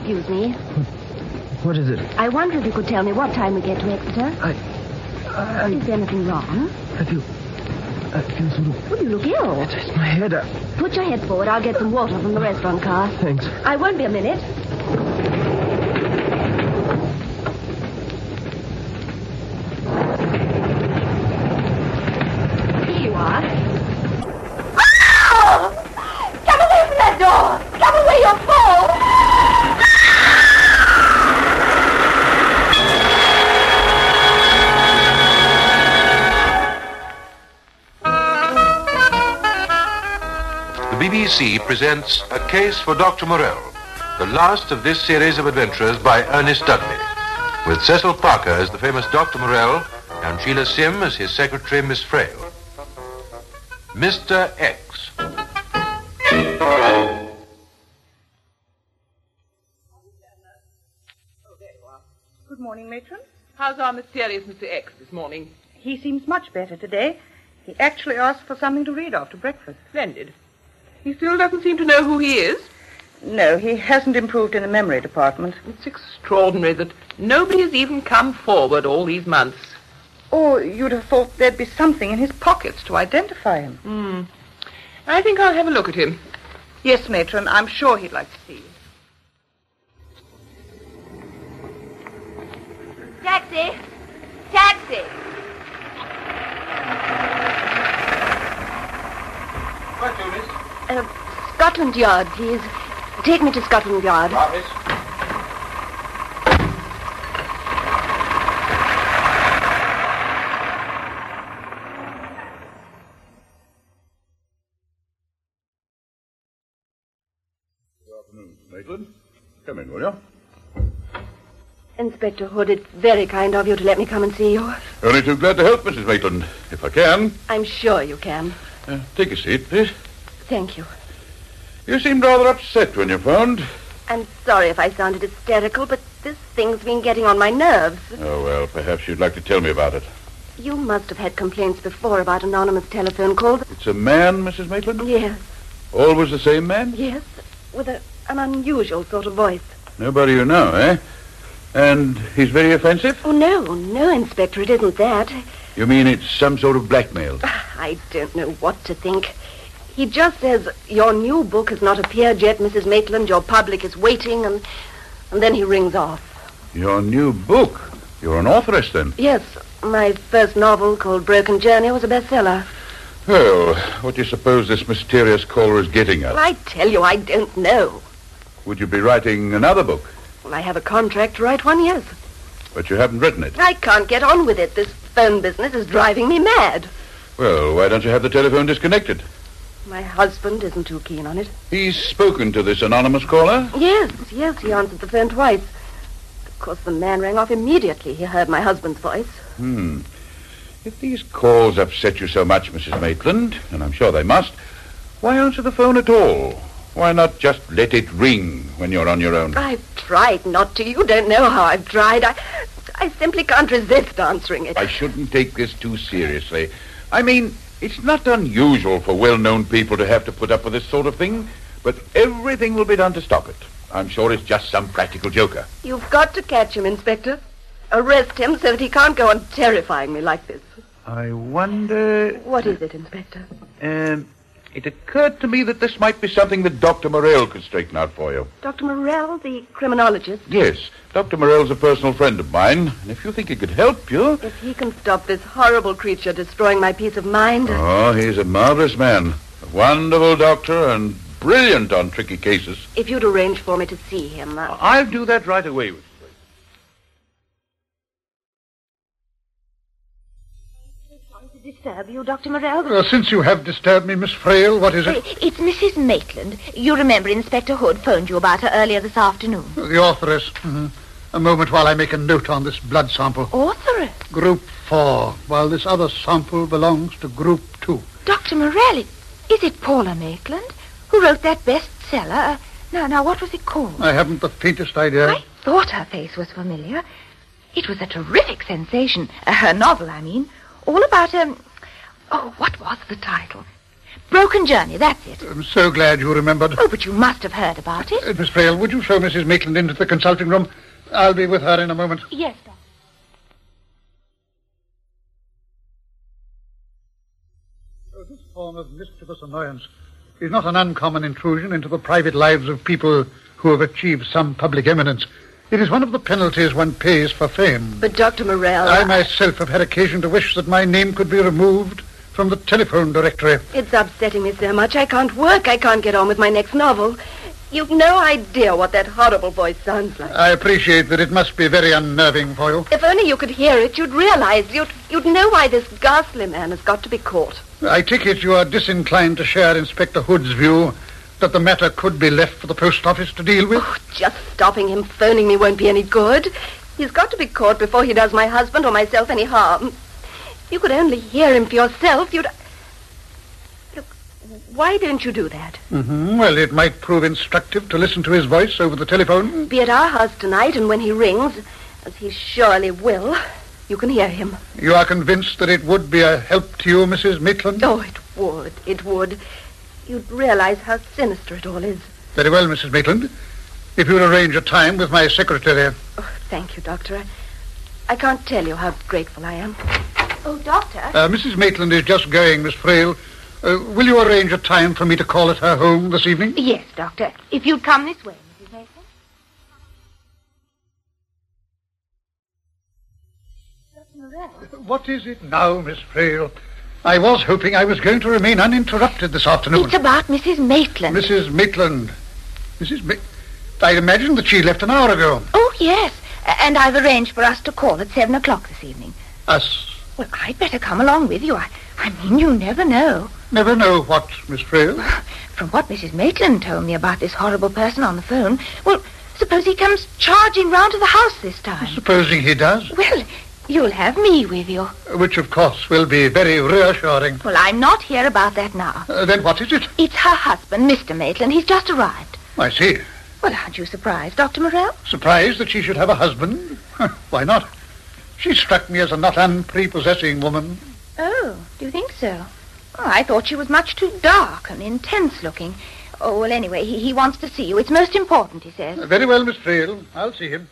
excuse me. What is it? I wonder if you could tell me what time we get to Exeter. Is there anything wrong? I feel sort of... Well, you look ill. It's my head. Put your head forward. I'll get some water from the restaurant car. Thanks. I won't be a minute. Here you are. Oh! Come away from that door! Come away, you'll fall! The BBC presents A Case for Dr. Morell, the last of this series of adventures by Ernest Dudley, with Cecil Parker as the famous Dr. Morell and Sheila Sim as his secretary, Miss Frail. Mr. X. Good morning, Matron. How's our mysterious Mr. X this morning? He seems much better today. He actually asked for something to read after breakfast. Splendid. He still doesn't seem to know who he is? No, he hasn't improved in the memory department. It's extraordinary that nobody has even come forward all these months. Or you'd have thought there'd be something in his pockets to identify him. I think I'll have a look at him. Yes, Matron, I'm sure he'd like to see you. Taxi! Taxi! What do, miss? Scotland Yard, please. Take me to Scotland Yard. Miss. Good afternoon, Maitland. Come in, will you? Inspector Hood, it's very kind of you to let me come and see you. Only too glad to help, Mrs. Maitland, if I can. I'm sure you can. Take a seat, please. Thank you. You seemed rather upset when you phoned. I'm sorry if I sounded hysterical, but this thing's been getting on my nerves. Oh, well, perhaps you'd like to tell me about it. You must have had complaints before about anonymous telephone calls. It's a man, Mrs. Maitland? Yes, Always the same man? yes, with an unusual sort of voice. Nobody you know, eh? And he's very offensive? Oh, no, Inspector, it isn't that. You mean it's some sort of blackmail? I don't know what to think. He just says, your new book has not appeared yet, Mrs. Maitland. Your public is waiting, and then he rings off. Your new book? You're an authoress, then? Yes, my first novel, called Broken Journey, was a bestseller. Well, what do you suppose this mysterious caller is getting at? Well, I tell you, I don't know. Would you be writing another book? Well, I have a contract to write one, yes. But you haven't written it. I can't get on with it. This phone business is driving me mad. Well, why don't you have the telephone disconnected? My husband isn't too keen on it. He's spoken to this anonymous caller? Yes, he answered the phone twice. Of course, the man rang off immediately. He heard my husband's voice. If these calls upset you so much, Mrs. Maitland, and I'm sure they must, why answer the phone at all? Why not just let it ring when you're on your own? I've tried not to. You don't know how I've tried. I simply can't resist answering it. I shouldn't take this too seriously. I mean, it's not unusual for well-known people to have to put up with this sort of thing, but everything will be done to stop it. I'm sure it's just some practical joker. You've got to catch him, Inspector. Arrest him so that he can't go on terrifying me like this. I wonder... What is it, Inspector? It occurred to me that this might be something that Dr. Morell could straighten out for you. Dr. Morell, the criminologist? Yes, Dr. Morell's a personal friend of mine, and if you think he could help you... If he can stop this horrible creature destroying my peace of mind... Oh, he's a marvelous man. A wonderful doctor and brilliant on tricky cases. If you'd arrange for me to see him... I'll do that right away. Disturb you, Dr. Morell? Since you have disturbed me, Miss Frail, what is it? It's Mrs. Maitland. You remember Inspector Hood phoned you about her earlier this afternoon. The authoress. A moment while I make a note on this blood sample. Authoress? Group 4, while this other sample belongs to Group 2. Dr. Morell, is it Paula Maitland who wrote that bestseller? Now, what was it called? I haven't the faintest idea. I thought her face was familiar. It was a terrific sensation. Her novel, I mean. All about, what was the title? Broken Journey, that's it. I'm so glad you remembered. Oh, but you must have heard about it. Miss Frail, would you show Mrs. Maitland into the consulting room? I'll be with her in a moment. Yes, Doctor. This form of mischievous annoyance is not an uncommon intrusion into the private lives of people who have achieved some public eminence. It is one of the penalties one pays for fame. But Dr. Morell... I myself have had occasion to wish that my name could be removed from the telephone directory. It's upsetting me so much. I can't work. I can't get on with my next novel. You've no idea what that horrible voice sounds like. I appreciate that it must be very unnerving for you. If only you could hear it, you'd realize, you'd know why this ghastly man has got to be caught. I take it you are disinclined to share Inspector Hood's view that the matter could be left for the post office to deal with? Oh, just stopping him phoning me won't be any good. He's got to be caught before he does my husband or myself any harm. If you could only hear him for yourself, you'd... Look, why don't you do that? Well, it might prove instructive to listen to his voice over the telephone. Be at our house tonight, and when he rings, as he surely will, you can hear him. You are convinced that it would be a help to you, Mrs. Maitland? Oh, it would. You'd realize how sinister it all is. Very well, Mrs. Maitland. If you'll arrange a time with my secretary. Oh, thank you, Doctor. I can't tell you how grateful I am. Oh, Doctor. Mrs. Maitland is just going, Miss Frail. Will you arrange a time for me to call at her home this evening? Yes, Doctor. If you'd come this way, Mrs. Mason. Dr. Morell. What is it now, Miss Frail? I was hoping I was going to remain uninterrupted this afternoon. It's about Mrs. Maitland. Mrs. Maitland. I imagined that she left an hour ago. Oh, yes. And I've arranged for us to call at 7 o'clock this evening. Us? Well, I'd better come along with you. I mean, you never know. Never know what, Miss Frail? From what Mrs. Maitland told me about this horrible person on the phone, well, suppose he comes charging round to the house this time. Supposing he does? Well, you'll have me with you. Which, of course, will be very reassuring. Well, I'm not here about that now. Then what is it? It's her husband, Mr. Maitland. He's just arrived. I see. Well, aren't you surprised, Dr. Morell? Surprised that she should have a husband? Why not? She struck me as a not unprepossessing woman. Oh, do you think so? Oh, I thought she was much too dark and intense looking. Oh, well, anyway, he wants to see you. It's most important, he says. Very well, Miss Frail. I'll see him.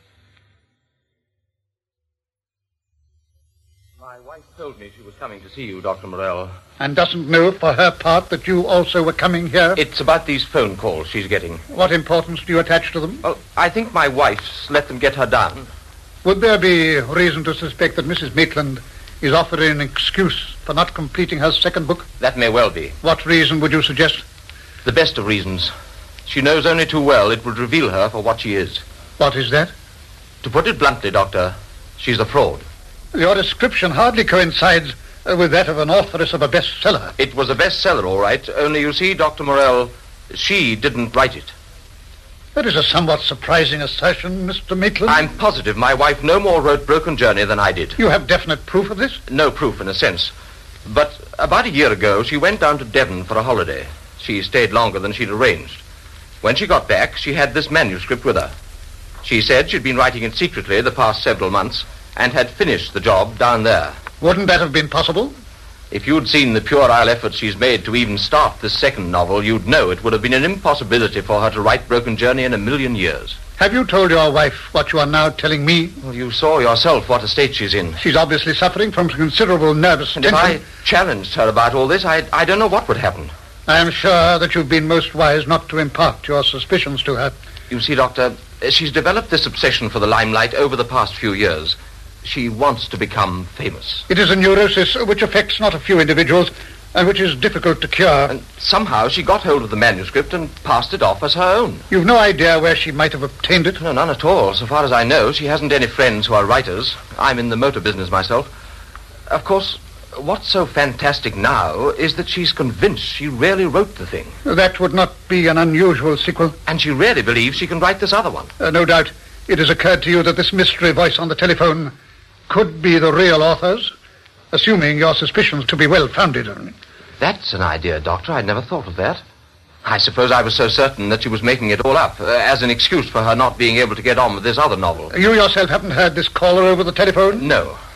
My wife told me she was coming to see you, Dr. Morell. And doesn't know for her part that you also were coming here? It's about these phone calls she's getting. What importance do you attach to them? Well, I think my wife's let them get her down. Would there be reason to suspect that Mrs. Maitland is offering an excuse for not completing her second book? That may well be. What reason would you suggest? The best of reasons. She knows only too well it would reveal her for what she is. What is that? To put it bluntly, Doctor, she's a fraud. Your description hardly coincides with that of an authoress of a bestseller. It was a bestseller, all right. Only, you see, Dr. Morell, she didn't write it. That is a somewhat surprising assertion, Mr. Maitland. I'm positive my wife no more wrote Broken Journey than I did. You have definite proof of this? No proof, in a sense. But about a year ago, she went down to Devon for a holiday. She stayed longer than she'd arranged. When she got back, she had this manuscript with her. She said she'd been writing it secretly the past several months and had finished the job down there. Wouldn't that have been possible? If you'd seen the puerile effort she's made to even start this second novel, you'd know it would have been an impossibility for her to write Broken Journey in a million years. Have you told your wife what you are now telling me? Well, you saw yourself what a state she's in. She's obviously suffering from considerable nervous And tension. if I challenged her about all this, I don't know what would happen. I am sure that you've been most wise not to impart your suspicions to her. You see, Doctor, she's developed this obsession for the limelight over the past few years. She wants to become famous. It is a neurosis which affects not a few individuals and which is difficult to cure. And somehow she got hold of the manuscript and passed it off as her own. You've no idea where she might have obtained it? No, none at all. So far as I know, she hasn't any friends who are writers. I'm in the motor business myself. Of course, what's so fantastic now is that she's convinced she really wrote the thing. That would not be an unusual sequel. And she really believes she can write this other one. No doubt it has occurred to you that this mystery voice on the telephone could be the real author's, assuming your suspicions to be well-founded. That's an idea, Doctor. I'd never thought of that. I suppose I was so certain that she was making it all up as an excuse for her not being able to get on with this other novel. You yourself haven't heard this caller over the telephone? No.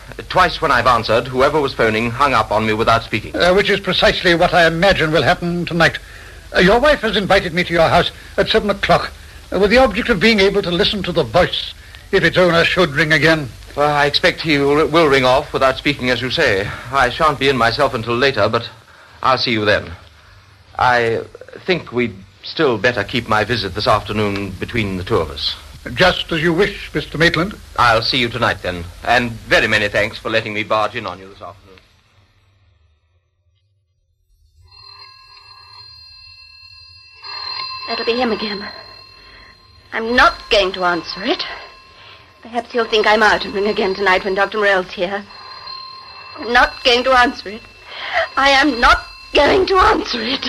Twice when I've answered, whoever was phoning hung up on me without speaking. Which is precisely what I imagine will happen tonight. Your wife has invited me to your house at 7 o'clock with the object of being able to listen to the voice if its owner should ring again. Well, I expect he will ring off without speaking, as you say. I shan't be in myself until later, but I'll see you then. I think we'd still better keep my visit this afternoon between the two of us. Just as you wish, Mr. Maitland. I'll see you tonight, then. And very many thanks for letting me barge in on you this afternoon. That'll be him again. I'm not going to answer it. Perhaps he'll think I'm out and ring again tonight when Dr. Morell's here. I'm not going to answer it. I am not going to answer it.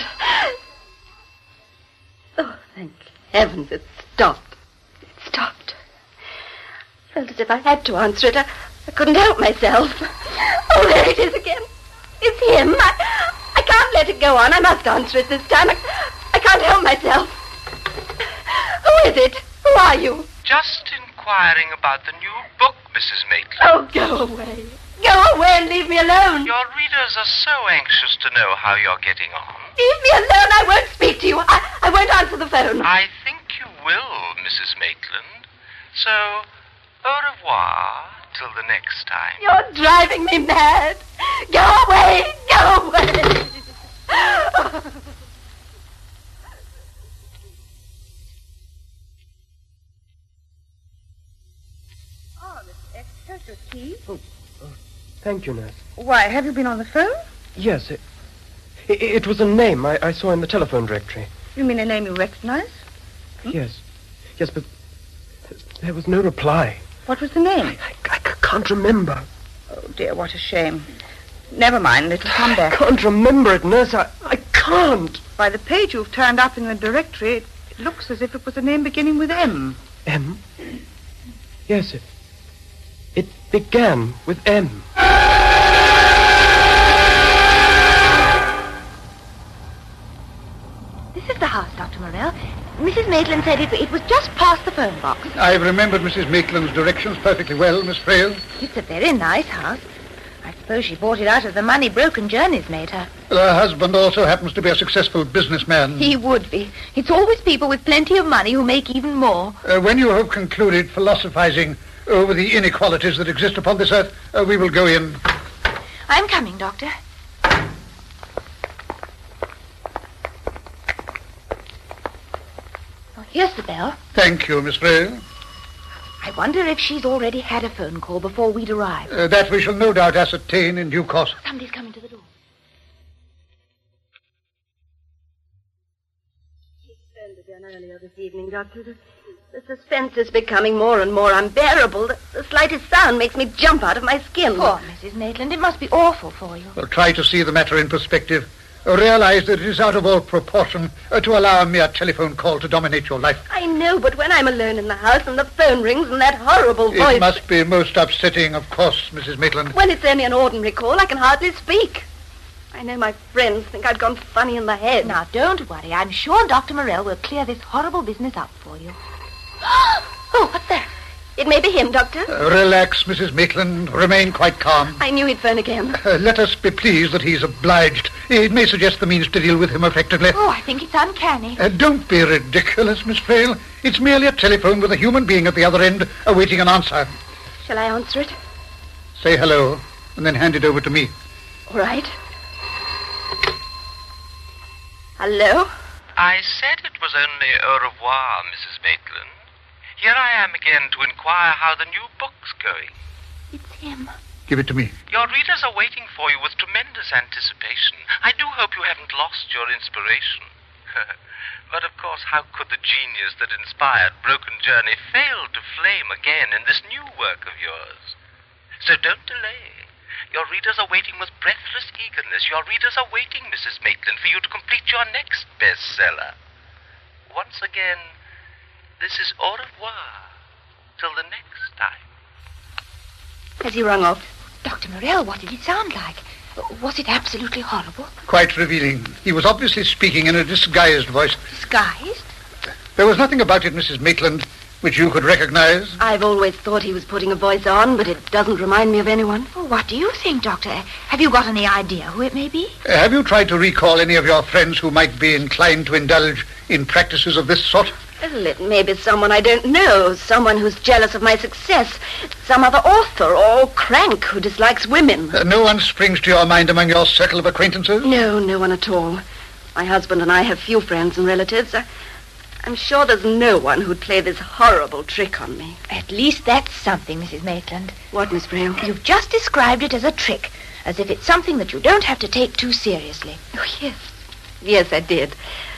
Oh, thank heavens it stopped. It stopped. I felt as if I had to answer it. I couldn't help myself. Oh, there it is again. It's him. I can't let it go on. I must answer it this time. I can't help myself. Who is it? Who are you? Just inquiring about the new book, Mrs. Maitland. Oh, go away. Go away and leave me alone. Your readers are so anxious to know how you're getting on. Leave me alone. I won't speak to you. I won't answer the phone. I think you will, Mrs. Maitland. So, au revoir till the next time. You're driving me mad. Go away. Go away. Here's your key. Oh, thank you, nurse. Why, have you been on the phone? Yes, it was a name I saw in the telephone directory. You mean a name you recognize? Yes, but there was no reply. What was the name? I can't remember. Oh, dear, what a shame. Never mind, it'll come back. I can't remember it, nurse. I can't. By the page you've turned up in the directory, it looks as if it was a name beginning with M. M? Yes, it began with M. This is the house, Dr. Morell. Mrs. Maitland said it was just past the phone box. I've remembered Mrs. Maitland's directions perfectly well, Miss Frail. It's a very nice house. I suppose she bought it out of the money Broken Journeys made her. Her husband also happens to be a successful businessman. He would be. It's always people with plenty of money who make even more. When you have concluded philosophizing over the inequalities that exist upon this earth, we will go in. I'm coming, Doctor. Oh, here's the bell. Thank you, Miss Frail. I wonder if she's already had a phone call before we'd arrived. That we shall no doubt ascertain in due course. Somebody's coming to the door. He phoned again earlier this evening, Doctor. The suspense is becoming more and more unbearable. The slightest sound makes me jump out of my skin. Poor Mrs. Maitland, it must be awful for you. Well, try to see the matter in perspective. Realize that it is out of all proportion to allow a mere telephone call to dominate your life. I know, but when I'm alone in the house and the phone rings and that horrible voice... It must be most upsetting, of course, Mrs. Maitland. When it's only an ordinary call, I can hardly speak. I know my friends think I've gone funny in the head. Now, don't worry. I'm sure Dr. Morell will clear this horrible business up for you. Oh, what's that? It may be him, Doctor. Relax, Mrs. Maitland. Remain quite calm. I knew he'd phone again. Let us be pleased that he's obliged. It may suggest the means to deal with him effectively. Oh, I think it's uncanny. Don't be ridiculous, Miss Frail. It's merely a telephone with a human being at the other end awaiting an answer. Shall I answer it? Say hello, and then hand it over to me. All right. Hello? I said it was only au revoir, Mrs. Maitland. Here I am again to inquire how the new book's going. It's him. Give it to me. Your readers are waiting for you with tremendous anticipation. I do hope you haven't lost your inspiration. But, of course, how could the genius that inspired Broken Journey fail to flame again in this new work of yours? So don't delay. Your readers are waiting with breathless eagerness. Your readers are waiting, Mrs. Maitland, for you to complete your next bestseller. Once again, this is au revoir till the next time. Has he rung off? Dr. Morell, what did it sound like? Was it absolutely horrible? Quite revealing. He was obviously speaking in a disguised voice. Disguised? There was nothing about it, Mrs. Maitland, which you could recognize? I've always thought he was putting a voice on, but it doesn't remind me of anyone. Oh, what do you think, Doctor? Have you got any idea who it may be? Have you tried to recall any of your friends who might be inclined to indulge in practices of this sort? Well, it may be someone I don't know, someone who's jealous of my success, some other author or crank who dislikes women. No one springs to your mind among your circle of acquaintances? No, no one at all. My husband and I have few friends and relatives. I'm sure there's no one who'd play this horrible trick on me. At least that's something, Mrs. Maitland. What, Miss Braille? You've just described it as a trick, as if it's something that you don't have to take too seriously. Oh, yes. Yes, I did.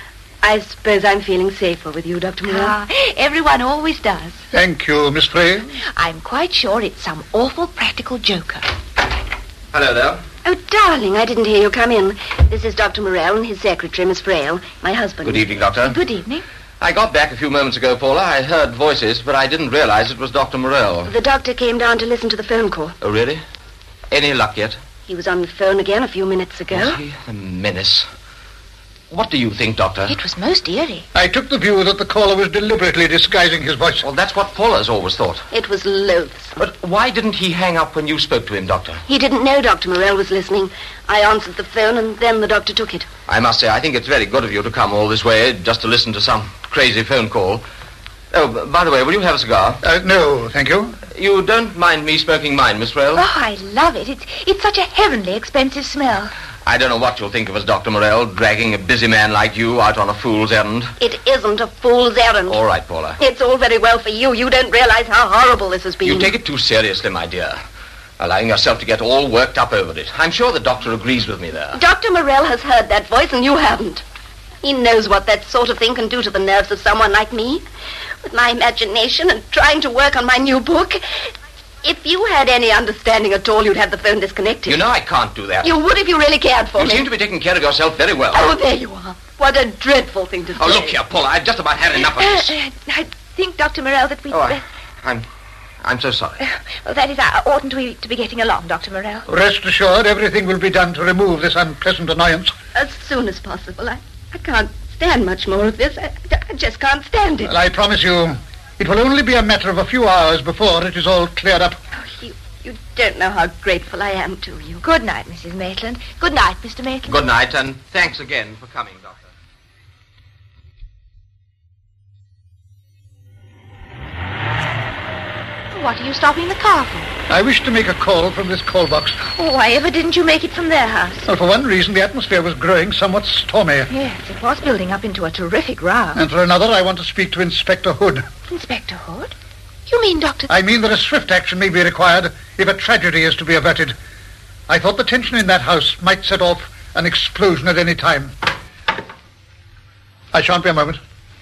I suppose I'm feeling safer with you, Dr. Morell. Everyone always does. Thank you, Miss Frail. I'm quite sure it's some awful practical joker. Hello there. Oh, darling, I didn't hear you come in. This is Dr. Morell and his secretary, Miss Frail, my husband. Good evening, Doctor. Good evening. I got back a few moments ago, Paula. I heard voices, but I didn't realize it was Dr. Morell. The doctor came down to listen to the phone call. Oh, really? Any luck yet? He was on the phone again a few minutes ago. Was he? A menace. What do you think, Doctor? It was most eerie. I took the view that the caller was deliberately disguising his voice. Well, that's what Paula's always thought. It was loathsome. But why didn't he hang up when you spoke to him, Doctor? He didn't know Dr. Morell was listening. I answered the phone, and then the doctor took it. I must say, I think it's very good of you to come all this way just to listen to some crazy phone call. Oh, by the way, will you have a cigar? No, thank you. You don't mind me smoking mine, Miss Frail? Oh, I love it. It's such a heavenly expensive smell. I don't know what you'll think of us, Dr. Morell, dragging a busy man like you out on a fool's errand. It isn't a fool's errand. All right, Paula. It's all very well for you. You don't realize how horrible this has been. You take it too seriously, my dear. Allowing yourself to get all worked up over it. I'm sure the doctor agrees with me there. Dr. Morell has heard that voice, and you haven't. He knows what that sort of thing can do to the nerves of someone like me. With my imagination and trying to work on my new book. If you had any understanding at all, you'd have the phone disconnected. You know I can't do that. You would if you really cared for me. You seem to be taking care of yourself very well. Oh, there you are. What a dreadful thing to say. Oh, look here, Paula. I've just about had enough of this. I think, Dr. Morell, that we... I'm so sorry. Well, that is, oughtn't we to be getting along, Dr. Morell? Rest assured, everything will be done to remove this unpleasant annoyance. As soon as possible. I can't stand much more of this. I just can't stand it. Well, I promise you, it will only be a matter of a few hours before it is all cleared up. Oh, you don't know how grateful I am to you. Good night, Mrs. Maitland. Good night, Mr. Maitland. Good night, and thanks again for coming, Doctor. What are you stopping the car for? I wish to make a call from this call box. Oh, why ever didn't you make it from their house? Well, for one reason, the atmosphere was growing somewhat stormy. Yes, it was building up into a terrific row. And for another, I want to speak to Inspector Hood. Inspector Hood? You mean Dr... I mean that a swift action may be required if a tragedy is to be averted. I thought the tension in that house might set off an explosion at any time. I shan't be a moment.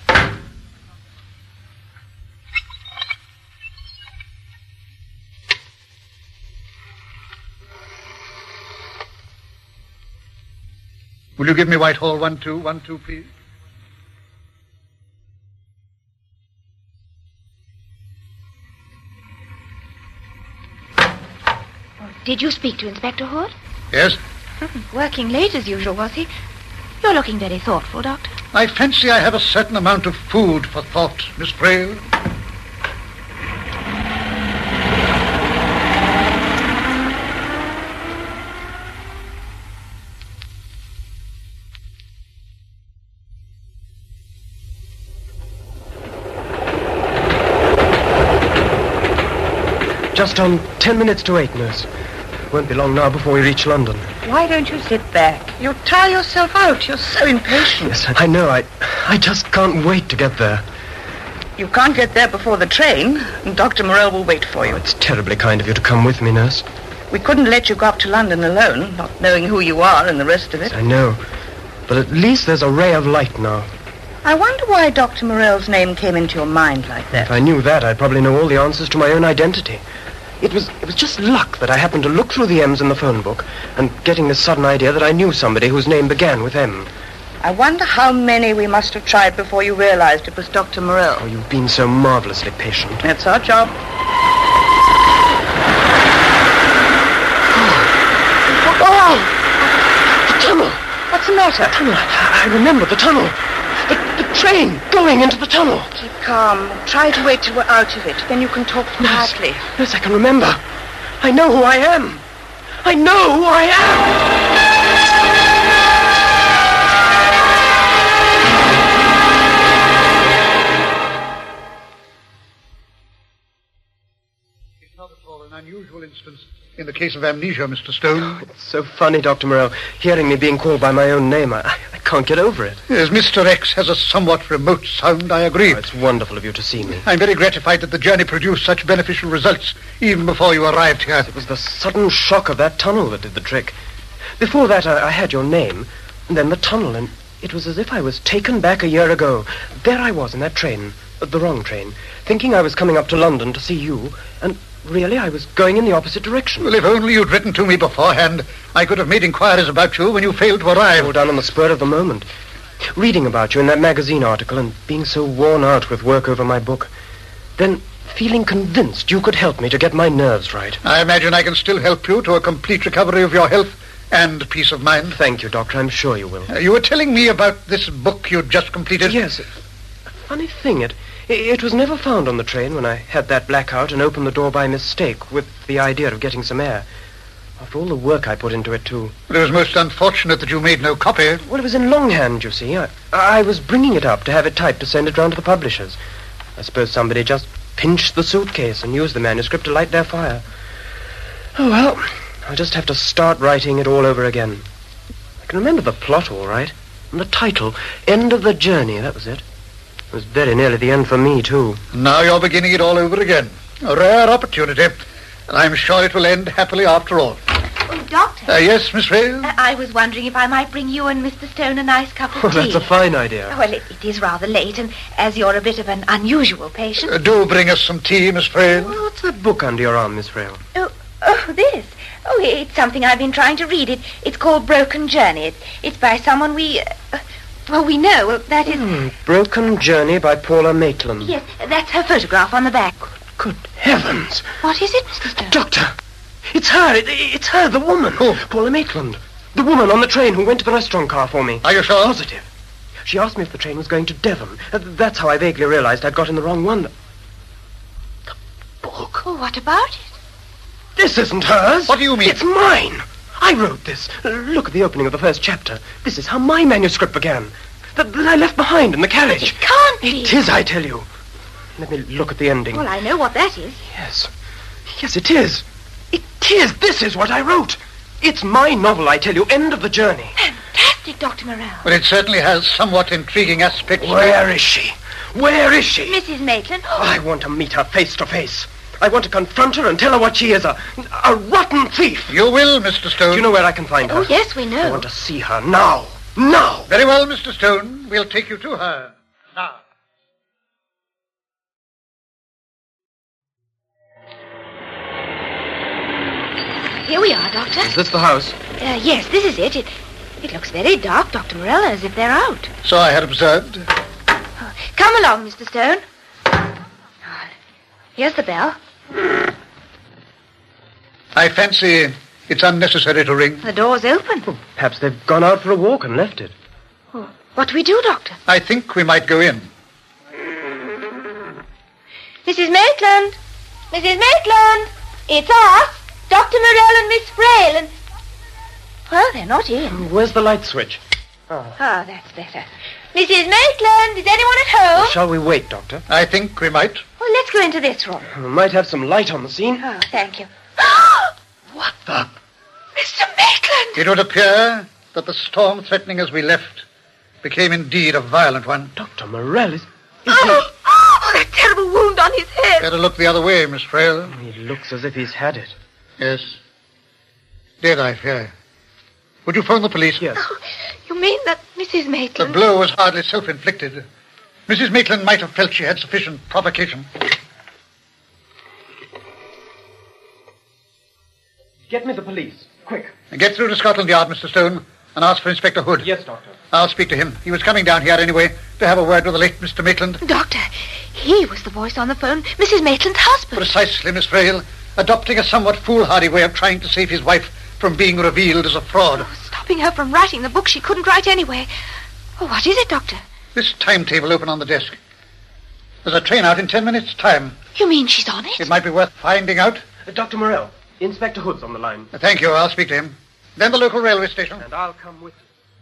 Will you give me Whitehall 1212, please? Did you speak to Inspector Hood? Yes. Working late as usual, was he? You're looking very thoughtful, Doctor. I fancy I have a certain amount of food for thought, Miss Frail. Just on 10 minutes to 8, nurse. Won't be long now before we reach London. Why don't you sit back? You'll tire yourself out. You're so impatient. Yes, I know. I just can't wait to get there. You can't get there before the train, and Dr. Morell will wait for you. Oh, it's terribly kind of you to come with me, nurse. We couldn't let you go up to London alone, not knowing who you are and the rest of it. I know. But at least there's a ray of light now. I wonder why Dr. Morell's name came into your mind like that. If I knew that, I'd probably know all the answers to my own identity. It was just luck that I happened to look through the M's in the phone book and getting this sudden idea that I knew somebody whose name began with M. I wonder how many we must have tried before you realized it was Dr. Morell. Oh, you've been so marvelously patient. That's our job. Oh! The tunnel! What's the matter? The tunnel. I remember the tunnel. The train going into the tunnel. Keep calm. Try to wait till we're out of it. Then you can talk quietly. Yes, I can remember. I know who I am. I know who I am. It's not at all an unusual instance in the case of amnesia, Mr. Stone. It's so funny, Dr. Moreau, hearing me being called by my own name. I can't get over it. Yes, Mr. X has a somewhat remote sound, I agree. Oh, it's wonderful of you to see me. I'm very gratified that the journey produced such beneficial results even before you arrived here. It was the sudden shock of that tunnel that did the trick. Before that, I had your name, and then the tunnel, and it was as if I was taken back a year ago. There I was in that train, the wrong train, thinking I was coming up to London to see you, and really I was going in the opposite direction. Well, if only you'd written to me beforehand, I could have made inquiries about you when you failed to arrive. All done on the spur of the moment. Reading about you in that magazine article and being so worn out with work over my book. Then feeling convinced you could help me to get my nerves right. I imagine I can still help you to a complete recovery of your health and peace of mind. Thank you, Doctor. I'm sure you will. You were telling me about this book you'd just completed. Yes. A funny thing, it was never found on the train when I had that blackout and opened the door by mistake with the idea of getting some air. After all the work I put into it, too. It was most unfortunate that you made no copy. Well, it was in longhand, you see. I was bringing it up to have it typed to send it round to the publishers. I suppose somebody just pinched the suitcase and used the manuscript to light their fire. Oh, well, I'll just have to start writing it all over again. I can remember the plot all right. And the title, End of the Journey, that was it. It was very nearly the end for me, too. Now you're beginning it all over again. A rare opportunity. And I'm sure it will end happily after all. Oh, Doctor. Yes, Miss Vale? I was wondering if I might bring you and Mr. Stone a nice cup of Oh, tea. that's a fine idea. Well, it is rather late, and as you're a bit of an unusual patient... Do bring us some tea, Miss Vale. Well, what's that book under your arm, Miss Frail? Oh, this. Oh, it's something I've been trying to read. It's called Broken Journey. It's by someone we know. That is... Broken Journey by Paula Maitland. Yes, that's her photograph on the back. Good heavens. What is it, Mr. Stone? Doctor, it's her. It's her, the woman. Who? Paula Maitland. The woman on the train who went to the restaurant car for me. Are you sure? Positive. She asked me if the train was going to Devon. That's how I vaguely realized I'd got in the wrong one. The book. Oh, what about it? This isn't hers. What do you mean? It's mine. I wrote this. Look at the opening of the first chapter. This is how my manuscript began. That I left behind in the carriage. It can't be. It is, I tell you. Let me look at the ending. Well, I know what that is. Yes. Yes, it is. It is. This is what I wrote. It's my novel, I tell you. End of the journey. Fantastic, Dr. Morrell. Well, it certainly has somewhat intriguing aspects. Where is she? Where is she? Mrs. Maitland. Oh, I want to meet her face to face. I want to confront her and tell her what she is, a rotten thief. You will, Mr. Stone. Do you know where I can find her? Oh, yes, we know. I want to see her now. Now. Very well, Mr. Stone. We'll take you to her. Now. Here we are, Doctor. Is this the house? Yes, this is it. It looks very dark, Dr. Morrell, as if they're out. So I had observed. Come along, Mr. Stone. Here's the bell. I fancy it's unnecessary to ring. The door's open. Perhaps they've gone out for a walk and left it. Oh, what do we do, Doctor? I think we might go in. Mrs. Maitland! Mrs. Maitland! It's us, Dr. Morrell and Miss Frail, and... Well, they're not in. Where's the light switch? Ah, that's better. Mrs. Maitland, is anyone at home? Shall we wait, Doctor? I think we might. Well, let's go into this room. We might have some light on the scene. Oh, thank you. What the? Mr. Maitland! It would appear that the storm threatening as we left became indeed a violent one. Dr. Morrell is Oh, that terrible wound on his head. Better look the other way, Miss Frail. he looks as if he's had it. Yes. Dead, I fear. Would you phone the police? Yes. Oh, you mean that Mrs. The Maitland... blow was hardly self-inflicted. Mrs. Maitland might have felt she had sufficient provocation. Get me the police. Quick. Get through to Scotland Yard, Mr. Stone, and ask for Inspector Hood. Yes, Doctor. I'll speak to him. He was coming down here anyway to have a word with the late Mr. Maitland. Doctor, he was the voice on the phone, Mrs. Maitland's husband. Precisely, Miss Frail, adopting a somewhat foolhardy way of trying to save his wife from being revealed as a fraud. Oh, stopping her from writing the book she couldn't write anyway. Oh, what is it, Doctor? This timetable open on the desk. There's a train out in 10 minutes' time. You mean she's on it? It might be worth finding out. Dr. Morell, Inspector Hood's on the line. Thank you. I'll speak to him. Then the local railway station. And I'll come with you.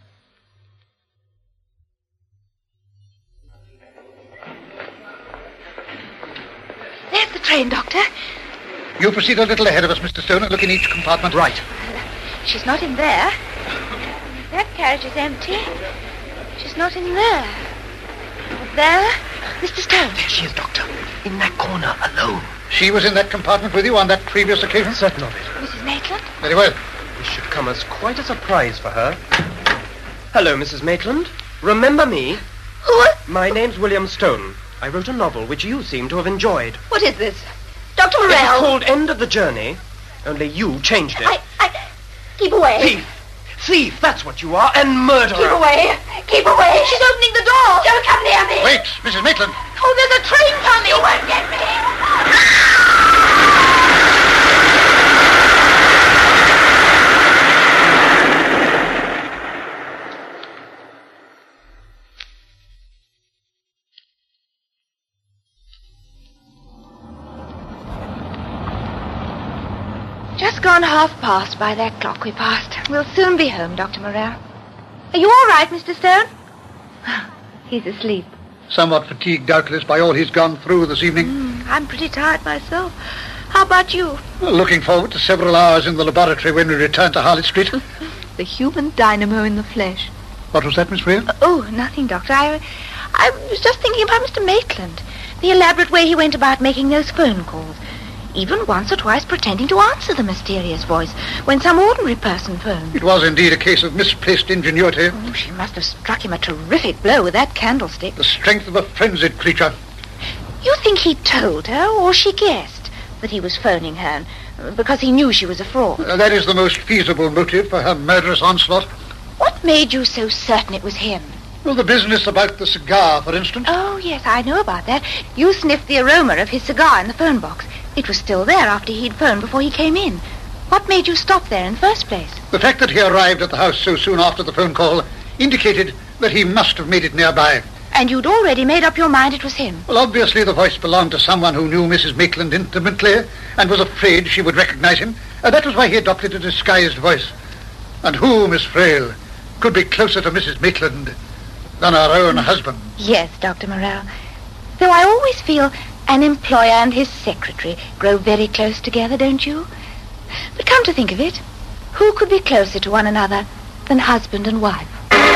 There's the train, Doctor. You proceed a little ahead of us, Mr. Stone, and look in each compartment. Right. She's not in there. That carriage is empty. She's not in there. There? Mr. Stone. There she is, Doctor. In that corner, alone. She was in that compartment with you on that previous occasion? Certain of it. Mrs. Maitland? Very well. This should come as quite a surprise for her. Hello, Mrs. Maitland. Remember me? Who? My name's William Stone. I wrote a novel which you seem to have enjoyed. What is this? Dr. It was Morell. called End of the Journey, only you changed it. Keep away. Thief! Thief, that's what you are, and murderer. Keep away. Keep away. She's opening the door. Don't come near me. Wait, Mrs. Maitland. Oh, there's a train coming. You won't get me. Just gone past by that clock we passed. We'll soon be home, Dr. Morell. Are you all right, Mr. Stone? He's asleep. Somewhat fatigued, doubtless, by all he's gone through this evening. I'm pretty tired myself. How about you? Well, looking forward to several hours in the laboratory when we return to Harley Street. The human dynamo in the flesh. What was that, Miss Freer? Oh, nothing, Doctor. I was just thinking about Mr. Maitland. The elaborate way he went about making those phone calls. Even once or twice pretending to answer the mysterious voice when some ordinary person phoned. It was indeed a case of misplaced ingenuity. Oh, she must have struck him a terrific blow with that candlestick. The strength of a frenzied creature. You think he told her, or she guessed, that he was phoning her because he knew she was a fraud? That is the most feasible motive for her murderous onslaught. What made you so certain it was him? Well, the business about the cigar, for instance. Oh, yes, I know about that. You sniffed the aroma of his cigar in the phone box. It was still there after he'd phoned before he came in. What made you stop there in the first place? The fact that he arrived at the house so soon after the phone call indicated that he must have made it nearby. And you'd already made up your mind it was him? Well, obviously the voice belonged to someone who knew Mrs. Maitland intimately and was afraid she would recognize him. That was why he adopted a disguised voice. And who, Miss Frail, could be closer to Mrs. Maitland than her own husband? Yes, Dr. Morell. Though I always feel an employer and his secretary grow very close together, don't you? But come to think of it, who could be closer to one another than husband and wife?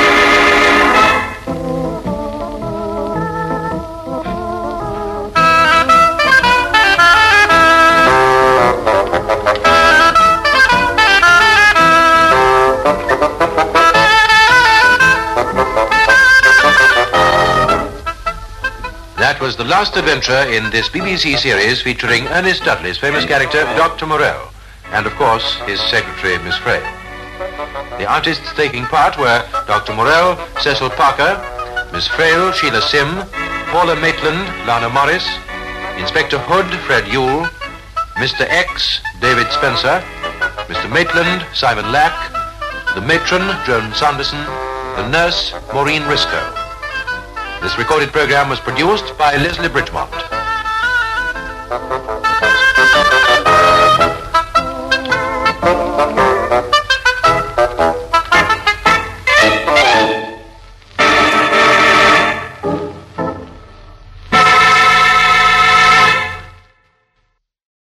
That was the last adventure in this BBC series featuring Ernest Dudley's famous character, Dr. Morell, and of course, his secretary, Miss Frail. The artists taking part were Dr. Morell, Cecil Parker, Miss Frail, Sheila Sim, Paula Maitland, Lana Morris, Inspector Hood, Fred Yule, Mr. X, David Spencer, Mr. Maitland, Simon Lack, the matron, Joan Sanderson, the nurse, Maureen Risco. This recorded program was produced by Leslie Bridgemont.